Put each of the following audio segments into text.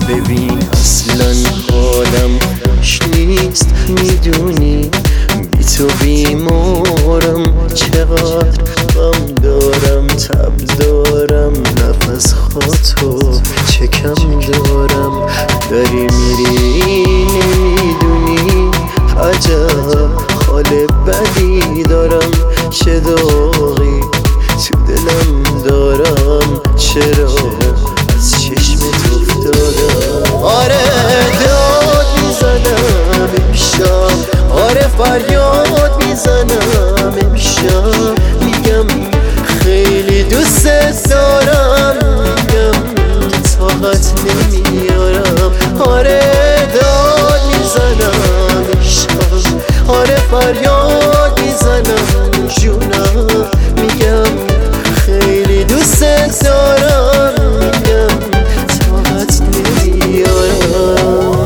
ببین اصلا حالم خوش نیست، میدونی بی تو بیمارم، چقدر غم دارم، تب دارم، نفس خاطو چکم دارم. داری میری نمیدونی عجب حال بدی دارم، چه داغی تو دلم دارم، چرا از چشمت افتادم. آره داد میزنم امشب، آره فریاد میزنم امشب، میگم خیلی دوست دارم، میگم طاقت نمیارم. آره داد میزنم امشب، آره فریاد میزنم جونم، میگم خیلی دوست دارم، میگم طاقت نمیارم.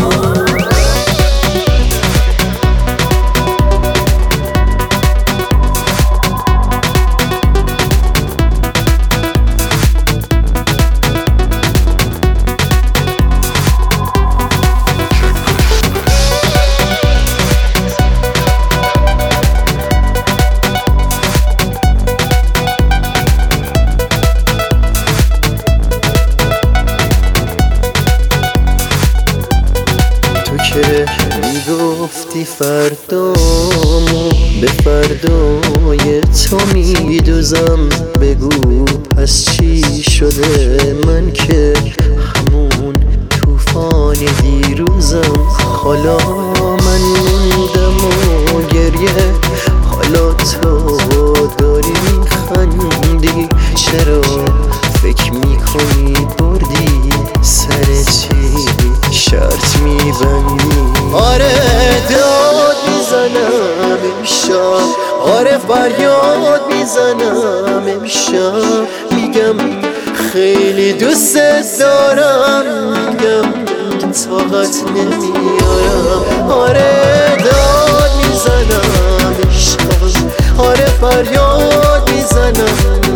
که میگفتی فردامو به فردای تو میدوزم، بگو پس چی شده من که همون توفان دیروزم. حالا من موندم و گریه، حالا تو داری میخندی، چرا فکر میکنی بردی سر چی شرط میبندی؟ آره داد میزنم امشب، آره فریاد میزنم امشب، میگم خیلی دوست دارم، میگم طاقت نمیارم. آره داد میزنم امشب، آره فریاد میزنم